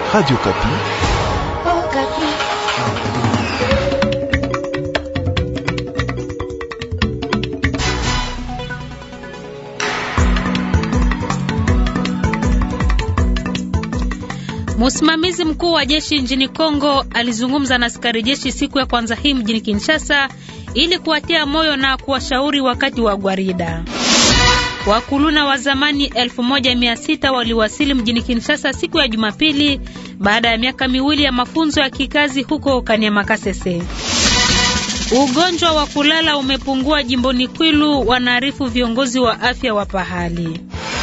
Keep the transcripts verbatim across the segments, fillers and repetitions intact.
Radio Kapi. Oh, Kapi. Msimamizi mkuu wa jeshi nchini Kongo alizungumza na askari jeshi siku ya kwanza hii mjini Kinshasa ili kuwatia moyo na kuwashauri wakati wa gwarida. Wakuluna wa zamani elfu moja mia sita waliwasili mjini Kinshasa siku ya Jumapili baada ya miaka miwili ya mafunzo ya kikazi huko Kanyamakasese. Ugonjwa wa kulala umepungua jimboni Kwilu, wanaarifu viongozi wa afya wa pahali.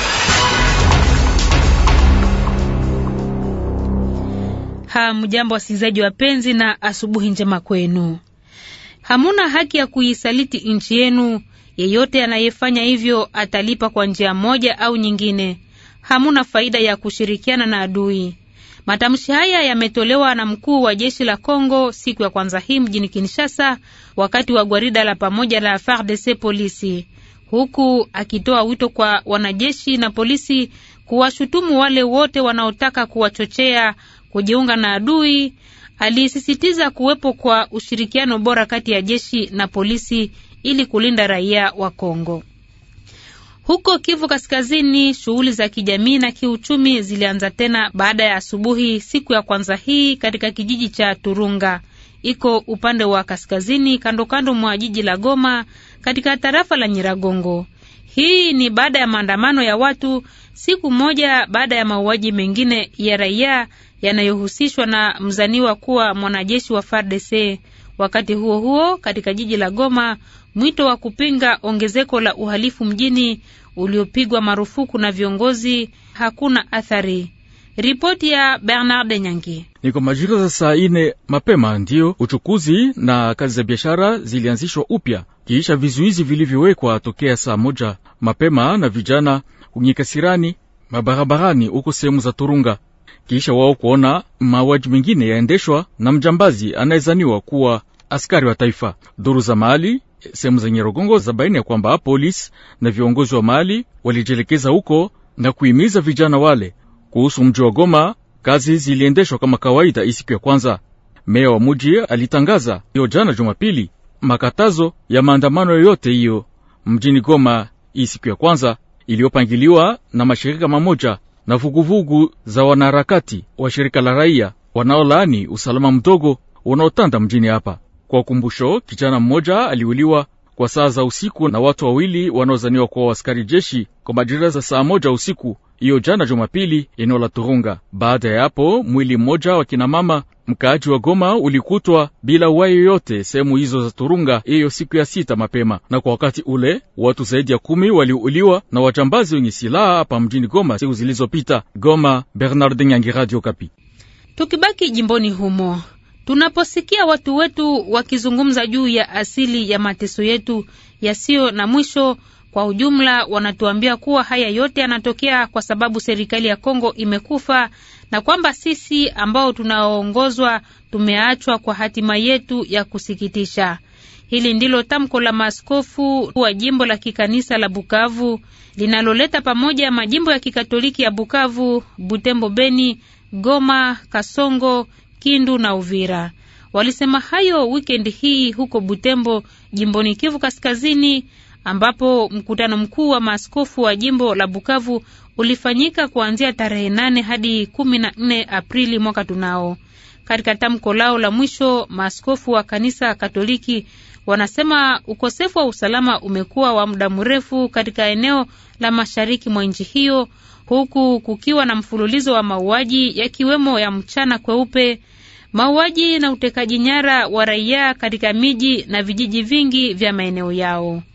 Hamjambo wasikilizaji wapenzi, na asubuhi njema kwenu. Hamuna haki ya kuisaliti nchi yenu. Yeyote anayefanya hivyo atalipa kwa njia moja au nyingine. Hamuna faida ya kushirikiana na adui. Matamshi haya yametolewa na mkuu wa jeshi la Kongo siku ya kwanza hii mjini Kinshasa wakati wa gwarida la pamoja la F A R D C polisi, huku akitoa wito kwa wanajeshi na polisi kuwashutumu wale wote wanaotaka kuwachochea kujiunga na adui. Alisisitiza kuwepo kwa ushirikiano bora kati ya jeshi na polisi ili kulinda raia wa Kongo. Huko Kivu Kaskazini, shughuli za kijamii na kiuchumi zilianza tena baada ya asubuhi siku ya kwanza hii katika kijiji cha Turunga. Iko upande wa kaskazini kando kando mwa jiji la Goma katika tarafa la Nyiragongo. Hii ni baada ya maandamano ya watu siku moja baada ya mauaji mengine ya raia yanayohusishwa na mzaniwa kuwa mwanajeshi wa F A R D C. Wakati huo huo, katika jiji la Goma, mwito wa kupinga ongezeko la uhalifu mjini uliopigwa marufuku na viongozi hakuna athari. Ripoti ya Bernard Nyangi. Ni kwa majira za saa ine mapema ndio uchukuzi na kazi za biashara zilianzishwa upya kiisha vizuizi vilivyowekwa tokea saa moja mapema na vijana kunyikasirani mabarabarani huko sehemu za Turunga, kisha wao kuona mauaji mengine yaendeshwa na mjambazi anayezaniwa kuwa askari wa taifa. Duru za mahali sehemu za Nyiragongo za baini ya kwamba polisi na viongozi wa mahali walijelekeza huko na kuhimiza vijana wale kuhusu mji wa Goma. Kazi ziliendeshwa kama kawaida isiku ya kwanza. Meya wa mji alitangaza hiyo jana Jumapili makatazo ya maandamano yoyote hiyo mjini Goma isiku ya kwanza iliyopangiliwa na mashirika mamoja na vuguvugu za wanaharakati wa shirika la raia wanaolaani usalama mdogo unaotanda mjini hapa. Kwa ukumbusho, kijana mmoja aliuliwa kwa saa za usiku na watu wawili wanaozaniwa kuwa askari jeshi kwa majira za saa moja usiku hiyo jana Jumapili eneo la Turunga. Baada ya hapo, mwili mmoja wa kina mama mkaaji wa Goma ulikutwa bila uhai yoyote sehemu hizo za Turunga hiyo siku ya sita mapema, na kwa wakati ule watu zaidi ya kumi waliuliwa na wajambazi wenye silaha hapa mjini Goma siku zilizopita. Goma, Bernard Nyangi, Radio Kapi. Tukibaki jimboni humo, tunaposikia watu wetu wakizungumza juu ya asili ya mateso yetu yasio na mwisho, kwa ujumla wanatuambia kuwa haya yote yanatokea kwa sababu serikali ya Kongo imekufa na kwamba sisi ambao tunaongozwa tumeachwa kwa hatima yetu ya kusikitisha. Hili ndilo tamko la maaskofu wa jimbo la kikanisa la Bukavu linaloleta pamoja majimbo ya kikatoliki ya Bukavu, Butembo, Beni, Goma, Kasongo, Kindu na Uvira. Walisema hayo weekend hii huko Butembo, jimboni Kivu Kaskazini, ambapo mkutano mkuu wa maaskofu wa jimbo la Bukavu ulifanyika kuanzia tarehe nane hadi kumi na nne Aprili mwaka tunao. Katika tamko lao la mwisho, maaskofu wa kanisa Katoliki wanasema ukosefu wa usalama umekuwa wa muda mrefu katika eneo la mashariki mwa nchi hiyo, huku kukiwa na mfululizo wa mauaji yakiwemo ya mchana kweupe, mauaji na utekaji nyara wa raia katika miji na vijiji vingi vya maeneo yao.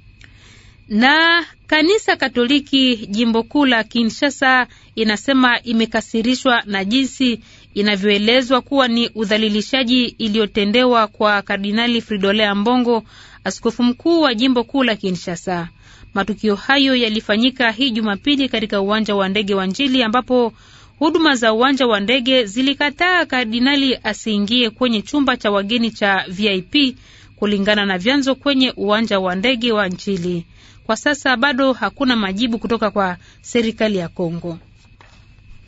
Na kanisa Katoliki jimbo kuu la Kinshasa inasema imekasirishwa na jinsi inavyoelezwa kuwa ni udhalilishaji iliyotendewa kwa Kardinali Fridolin Ambongo, askofu mkuu wa jimbo kuu la Kinshasa. Matukio hayo yalifanyika hii Jumapili katika uwanja wa ndege wa Njili, ambapo huduma za uwanja wa ndege zilikataa kardinali asiingie kwenye chumba cha wageni cha V I P kulingana na vyanzo kwenye uwanja wa ndege wa Njili. Kwa sasa bado hakuna majibu kutoka kwa serikali ya Kongo.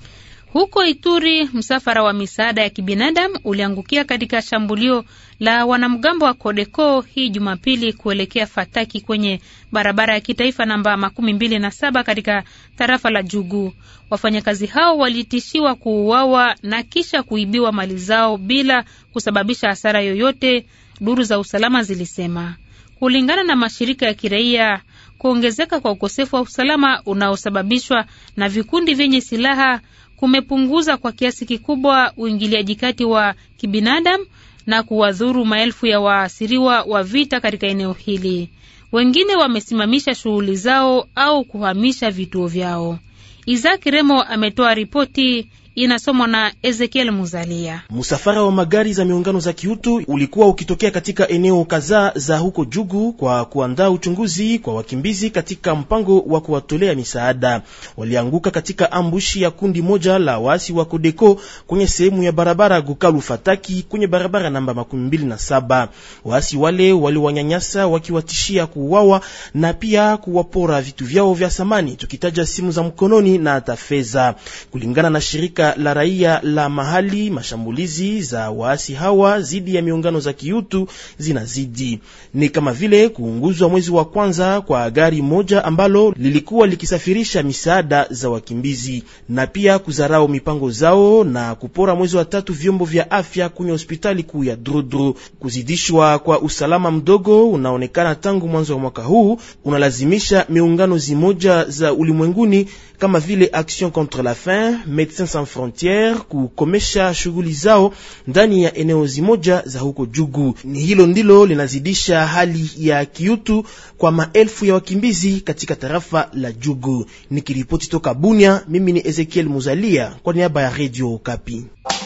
Huko Ituri, msafara wa misaada ya kibinadamu uliangukia katika shambulio la wanamgambo wa Kodeko hii Jumapili kuelekea Fataki kwenye barabara ya kitaifa namba makumi mbili na saba katika tarafa la Jugu. Wafanyakazi hao walitishiwa kuuawa na kisha kuibiwa mali zao bila kusababisha hasara yoyote, duru za usalama zilisema. Kulingana na mashirika ya kiraia, kuongezeka kwa ukosefu wa usalama unaosababishwa na vikundi vyenye silaha kumepunguza kwa kiasi kikubwa uingiliaji kati wa kibinadamu na kuwadhuru maelfu ya waasiriwa wa vita katika eneo hili. Wengine wamesimamisha shughuli zao au kuhamisha vituo vyao. Isaac Remo ametoa ripoti, inasomwa na Ezekiel Muzalia. Musafara wa magari za miungano za kiutu ulikuwa ukitokea katika eneo kadhaa za huko Jugu kwa kuandaa uchunguzi kwa wakimbizi katika mpango wa kuwatolea misaada. Walianguka katika ambushi ya kundi moja la waasi wa Kodeko kwenye sehemu ya barabara Gukalu Fataki kwenye barabara namba makumi mbili na saba. Waasi wale waliwanyanyasa wakiwatishia kuuawa na pia kuwapora vitu vyao vya samani, tukitaja simu za mkononi na hata fedha. Kulingana na shirika la raia la mahali, mashambulizi za waasi hawa zidi ya miungano za kiutu zinazidi. Ni kama vile kuunguzwa mwezi wa kwanza kwa gari moja ambalo lilikuwa likisafirisha misaada za wakimbizi, na pia kuzarao mipango zao na kupora mwezi wa tatu vyombo vya afya kwenye hospitali kuu ya Drudru. Kuzidishwa kwa usalama mdogo unaonekana tangu mwanzo wa mwaka huu unalazimisha miungano zimoja za ulimwenguni kama vile Action contre la faim, Médecins Sans Frontières kukomesha shughuli zao ndani ya eneo zimoja za huko Jugu. Ni hilo ndilo linazidisha hali ya kiutu kwa maelfu ya wakimbizi katika tarafa la Jugu. Nikiripoti toka Bunia, mimi ni Ezekiel Muzalia kwa niaba ya Radio Okapi.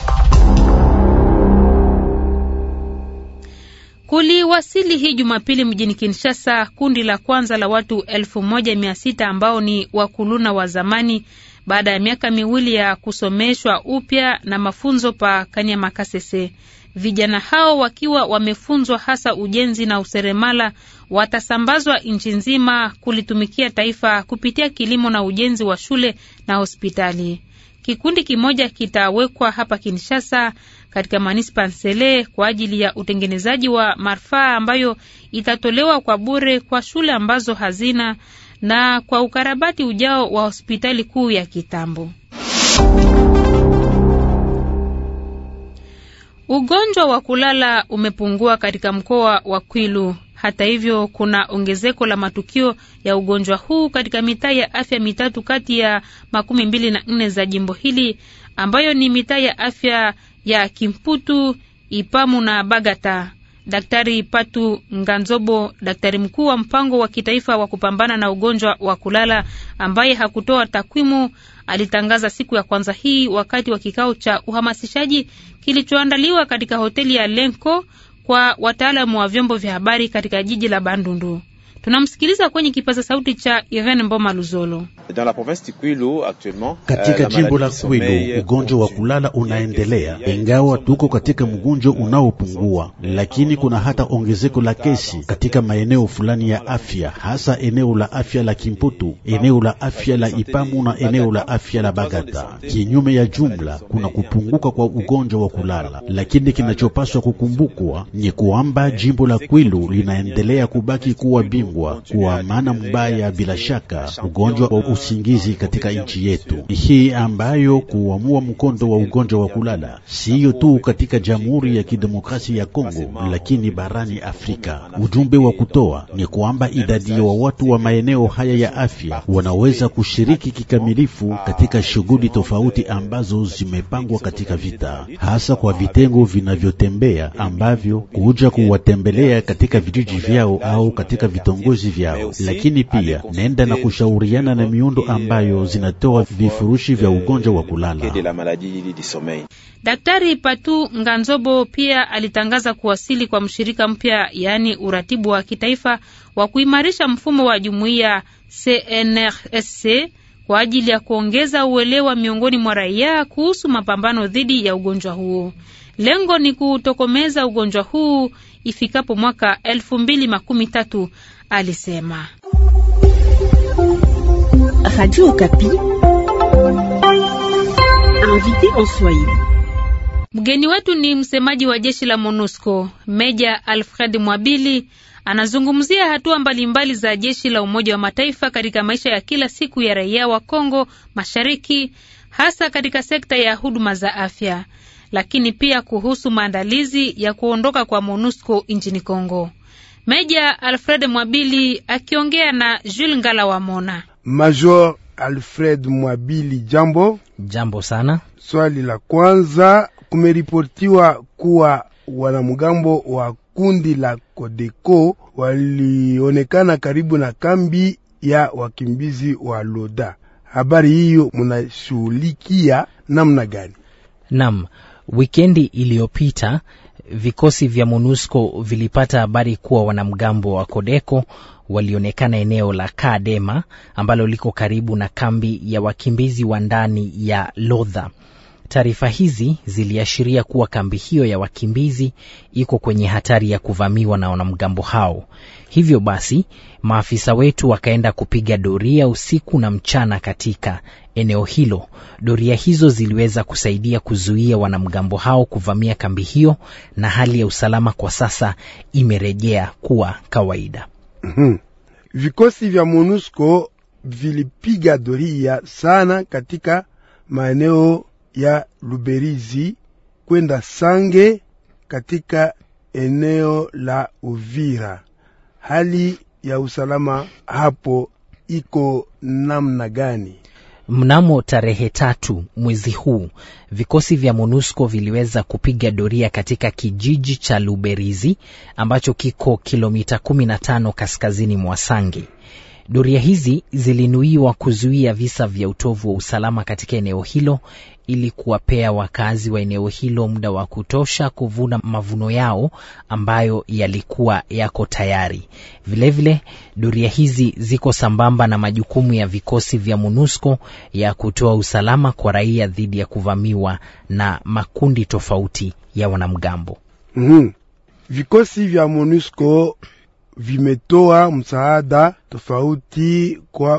Kuliwasili hii Jumapili mjini Kinshasa kundi la kwanza la watu elfu moja mia sita ambao ni wakuluna wa zamani baada ya miaka miwili ya kusomeshwa upya na mafunzo pa Kanyamakasese. Vijana hao wakiwa wamefunzwa hasa ujenzi na useremala watasambazwa nchi nzima kulitumikia taifa kupitia kilimo na ujenzi wa shule na hospitali. Kikundi kimoja kitawekwa hapa Kinshasa katika manispa Nsele kwa ajili ya utengenezaji wa marfaa ambayo itatolewa kwa bure kwa shule ambazo hazina na kwa ukarabati ujao wa hospitali kuu ya Kitambo. Ugonjwa wa kulala umepungua katika mkoa wa Kwilu. Hata hivyo, kuna ongezeko la matukio ya ugonjwa huu katika mitaa ya afya mitatu kati ya makumi mbili na nne za jimbo hili, ambayo ni mitaa ya afya ya Kimputu, Ipamu na Bagata. Daktari Patu Nganzobo, daktari mkuu wa mpango wa kitaifa wa kupambana na ugonjwa wa kulala ambaye hakutoa takwimu, alitangaza siku ya kwanza hii wakati wa kikao cha uhamasishaji kilichoandaliwa katika hoteli ya Lenko kwa wataalamu wa vyombo vya habari katika jiji la Bandundu. Tunamsikiliza kwenye kipaza sauti cha Irene Mboma Luzolo. Katika jimbo la Kwilu ugonjwa wa kulala unaendelea, ingawa tuko katika mgonjwa unaopungua, lakini kuna hata ongezeko la kesi katika maeneo fulani ya afya, hasa eneo la afya la Kimputu, eneo la afya la Ipamu na eneo la afya la Bagata. Kinyume ya jumla kuna kupunguka kwa ugonjwa wa kulala, lakini kinachopaswa kukumbukwa ni kwamba jimbo la Kwilu linaendelea kubaki kuwa bingwa kwa maana mbaya bila shaka ugonjwa wa usingizi katika nchi yetu hii, ambayo kuamua mkondo wa ugonjwa wa kulala siyo tu katika Jamhuri ya Kidemokrasia ya Kongo lakini barani Afrika. Ujumbe wa kutoa ni kwamba idadi ya watu wa maeneo haya ya afya wanaweza kushiriki kikamilifu katika shughuli tofauti ambazo zimepangwa katika vita, hasa kwa vitengo vinavyotembea ambavyo kuja kuwatembelea katika vijiji vyao au katika vitongozi vyao, lakini pia nenda na kushauriana na miundo ambayo zinatoa vifurushi vya ugonjwa wa kulala. Daktari Patu Nganzobo pia alitangaza kuwasili kwa mshirika mpya, yaani uratibu wa kitaifa wa kuimarisha mfumo wa jumuiya C N R S C kwa ajili ya kuongeza uelewa miongoni mwa raia kuhusu mapambano dhidi ya ugonjwa huo. Lengo ni kutokomeza ugonjwa huu ifikapo mwaka elfu mbili makumi tatu, alisema. Radio Okapi. invité en Swahili. Mgeni wetu ni msemaji wa jeshi la MONUSCO, Meja Alfred Mwabili. Anazungumzia hatua mbalimbali za jeshi la Umoja wa Mataifa katika maisha ya kila siku ya raia wa Kongo Mashariki, hasa katika sekta ya huduma za afya, lakini pia kuhusu maandalizi ya kuondoka kwa MONUSCO nchini Kongo. Meja Alfred Mwabili akiongea na Jules Ngala wa Mona. Major Alfred Mwabili, jambo. Jambo sana. Swali la kwanza, kumeripotiwa kuwa wanamgambo wa kundi la Kodeko walionekana karibu na kambi ya wakimbizi wa Loda. Habari hiyo mnashughulikia namna gani? Naam, wikendi iliyopita vikosi vya MONUSCO vilipata habari kuwa wanamgambo wa Kodeko walionekana eneo la Kadema ambalo liko karibu na kambi ya wakimbizi wa ndani ya Lodha. Taarifa hizi ziliashiria kuwa kambi hiyo ya wakimbizi iko kwenye hatari ya kuvamiwa na wanamgambo hao. Hivyo basi, maafisa wetu wakaenda kupiga doria usiku na mchana katika eneo hilo. Doria hizo ziliweza kusaidia kuzuia wanamgambo hao kuvamia kambi hiyo, na hali ya usalama kwa sasa imerejea kuwa kawaida. Mm-hmm. Vikosi vya MONUSCO vilipiga doria sana katika maeneo ya Luberizi kwenda Sange katika eneo la Uvira. Hali ya usalama hapo iko namna gani? Mnamo tarehe tatu mwezi huu, vikosi vya MONUSCO viliweza kupiga doria katika kijiji cha Luberizi ambacho kiko kilomita kumi na tano kaskazini mwa Sange. Doria hizi zilinuiwa kuzuia visa vya utovu wa usalama katika eneo hilo ili kuwapea wakazi wa eneo hilo muda wa kutosha kuvuna mavuno yao ambayo yalikuwa yako tayari. Vilevile, doria hizi ziko sambamba na majukumu ya vikosi vya MONUSCO ya kutoa usalama kwa raia dhidi ya kuvamiwa na makundi tofauti ya wanamgambo. Mm-hmm. Vikosi vya MONUSCO vimetoa msaada tofauti kwa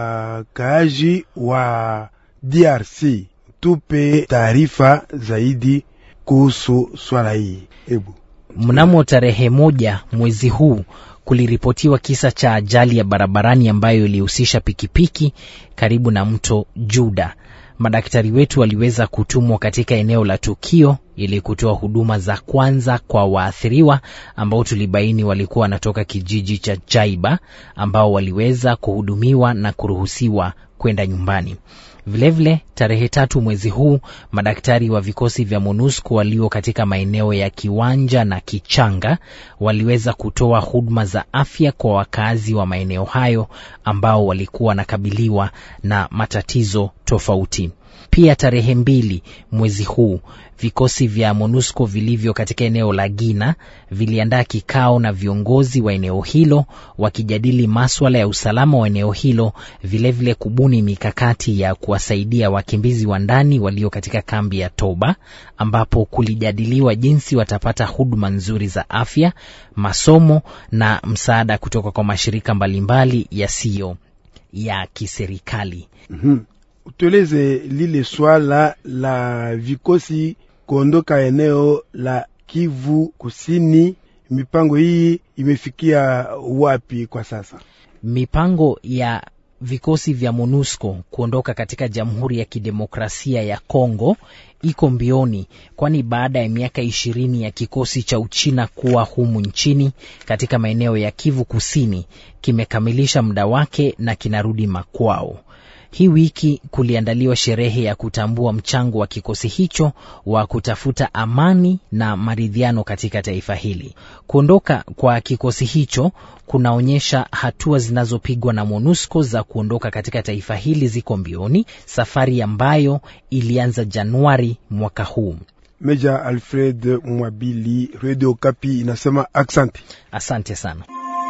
wakaaji wa D R C. Tupe taarifa zaidi kuhusu swala hii. Ebu. Mnamo tarehe moja mwezi huu kuliripotiwa kisa cha ajali ya barabarani ambayo ilihusisha pikipiki karibu na mto Juda. Madaktari wetu waliweza kutumwa katika eneo la tukio ili kutoa huduma za kwanza kwa waathiriwa ambao tulibaini walikuwa wanatoka kijiji cha Jaiba, ambao waliweza kuhudumiwa na kuruhusiwa kwenda nyumbani. Vilevile, tarehe tatu mwezi huu, madaktari wa vikosi vya MONUSCO walio katika maeneo ya Kiwanja na Kichanga waliweza kutoa huduma za afya kwa wakazi wa maeneo hayo ambao walikuwa nakabiliwa na matatizo tofauti. Pia tarehe mbili mwezi huu, vikosi vya MONUSCO vilivyo katika eneo la Gina viliandaa kikao na viongozi wa eneo hilo wakijadili masuala ya usalama wa eneo hilo, vile vile kubuni mikakati ya kuwasaidia wakimbizi wa ndani walio katika kambi ya Toba, ambapo kulijadiliwa jinsi watapata huduma nzuri za afya, masomo na msaada kutoka kwa mashirika mbalimbali yasiyo ya kiserikali. Mm-hmm. Utueleze lile swala la vikosi kuondoka eneo la Kivu Kusini. Mipango hii imefikia wapi kwa sasa? Mipango ya vikosi vya MONUSCO kuondoka katika Jamhuri ya Kidemokrasia ya Kongo iko mbioni, kwani baada ya miaka ishirini ya kikosi cha Uchina kuwa humu nchini katika maeneo ya Kivu Kusini kimekamilisha muda wake na kinarudi makwao. Hii wiki kuliandaliwa sherehe ya kutambua mchango wa kikosi hicho wa kutafuta amani na maridhiano katika taifa hili. Kuondoka kwa kikosi hicho kunaonyesha hatua zinazopigwa na MONUSCO za kuondoka katika taifa hili ziko mbioni, safari ambayo ilianza Januari mwaka huu. Meja Alfred Mwabili, Radio Kapi inasema asante. Asante sana.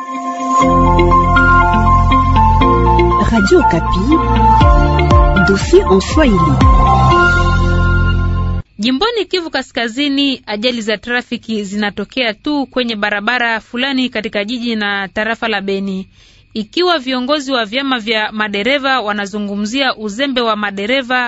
Radio Kapi, dossier en Swahili. Jimboni Kivu Kaskazini, ajali za trafiki zinatokea tu kwenye barabara fulani katika jiji na tarafa la Beni. Ikiwa viongozi wa vyama vya madereva wanazungumzia uzembe wa madereva,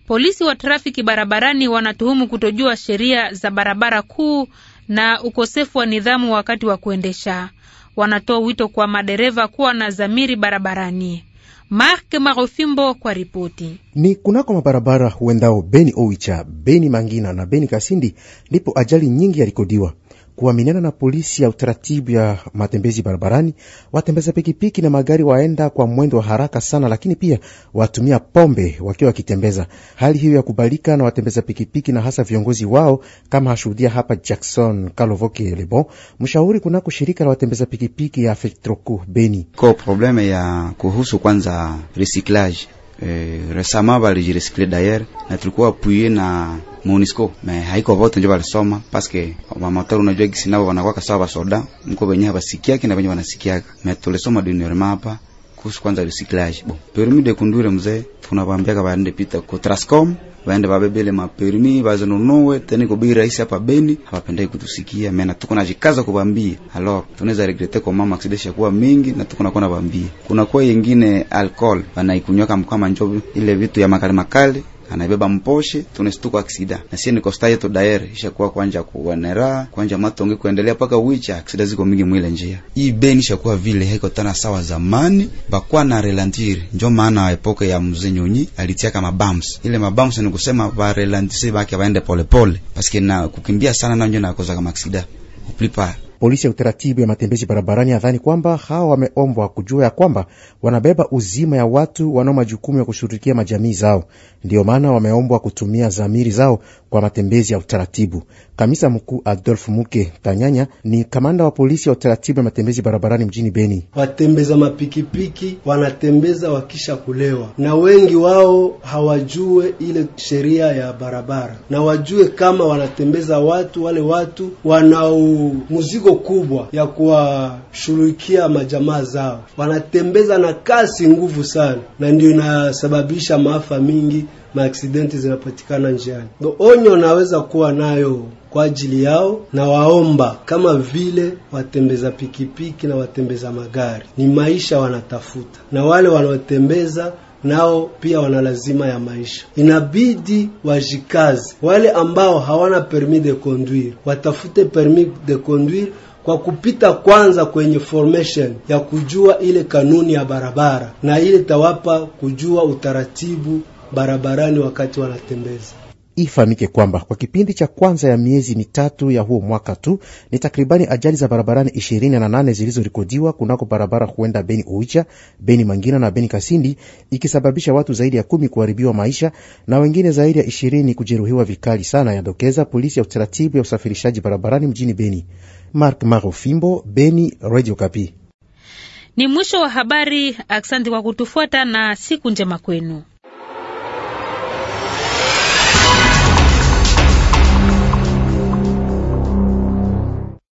Polisi wa trafiki barabarani wanatuhumu kutojua sheria za barabara kuu na ukosefu wa nidhamu wakati wa kuendesha. Wanatoa wito kwa madereva kuwa na dhamiri barabarani. Mark Marofimbo kwa ripoti. Ni kunako mabarabara huendao Beni Oicha, Beni Mangina na Beni Kasindi ndipo ajali nyingi yarekodiwa. Kuaminiana na polisi ya utaratibu ya matembezi barabarani, watembeza pikipiki na magari waenda kwa mwendo wa haraka sana, lakini pia watumia pombe wakiwa wakitembeza. Hali hiyo ya kubalika na watembeza pikipiki na hasa viongozi wao, kama hashuhudia hapa Jackson Kalovoke Lebo, mshauri kunako shirika la watembeza pikipiki ya Fetroku Beni. Kwa probleme ya kuhusu kwanza recyclage, eh, resama bali jirecycle d'ailleurs na tulikuwa puye na Monisco, me haiko vote ndio walisoma paske wa motor unajua gisi nao wanakuwa kasawa soda mko benye basikiaki na benye wanasikiaka. Me tulisoma duniani hapa kuhusu kwanza recyclage. Bon, permis de conduire mzee tunawaambia ka baende pita ko Trascom, baende babebele ma permis bazononowe tena ko bei rahisi hapa Beni, hawapendai kutusikia. Mena tuko na jikaza kubambia. Alors, tunaweza regretter kwa mama accident kuwa mingi na tuko na kona bambia. Kuna kwa nyingine alcohol wanaikunywa kama njobi ile vitu ya makali makali anabeba mposhe tunestuka aksida na sie niko style to daire isha kuwa kwanja kuonera kwanja matonge kuendelea paka wicha aksida ziko mingi mwile njia hii Beni isha kuwa vile haiko tena sawa zamani bakwa na relantir njo maana epoke ya mzee Nyonyi alitia kama bumps ile mabumps ni kusema ba relantise baki baende pole pole paske na kukimbia sana na njo na koza kama aksida uplipa. Polisi ya utaratibu ya matembezi barabarani adhani kwamba hawa wameombwa kujua ya kwamba wanabeba uzima ya watu wanao majukumu ya kushughulikia majamii zao. Ndio maana wameombwa kutumia zamiri zao kwa matembezi ya utaratibu. Kamisa mkuu Adolf Muke Tanyanya ni kamanda wa polisi ya utaratibu ya matembezi barabarani mjini Beni. Watembeza mapikipiki wanatembeza wakisha kulewa, na wengi wao hawajue ile sheria ya barabara, na wajue kama wanatembeza watu wale watu wanao mzigo kubwa ya kuwashughulikia majamaa zao. Wanatembeza na kasi nguvu sana, na ndio inasababisha maafa mingi, maaksidenti zinapatikana njiani. Ndo onyo naweza kuwa nayo kwa ajili yao, na waomba kama vile watembeza pikipiki na watembeza magari ni maisha wanatafuta, na wale wanaotembeza nao pia wana lazima ya maisha. Inabidi wajikazi. Wale ambao hawana permis de conduire watafute permis de conduire kwa kupita kwanza kwenye formation ya kujua ile kanuni ya barabara, na ile tawapa kujua utaratibu barabarani wakati wanatembeza. Ifahamike kwamba kwa kipindi cha kwanza ya miezi mitatu ya huo mwaka tu ni takribani ajali za barabarani ishirini na nane zilizorekodiwa kunako barabara huenda Beni Oicha, Beni Mangina na Beni Kasindi, ikisababisha watu zaidi ya kumi kuharibiwa maisha na wengine zaidi ya ishirini kujeruhiwa vikali sana, yadokeza polisi ya utaratibu ya usafirishaji barabarani mjini Beni. Mark Marofimbo, Beni, Radio Kapi. Ni mwisho wa habari. Asante kwa kutufuata na siku njema kwenu.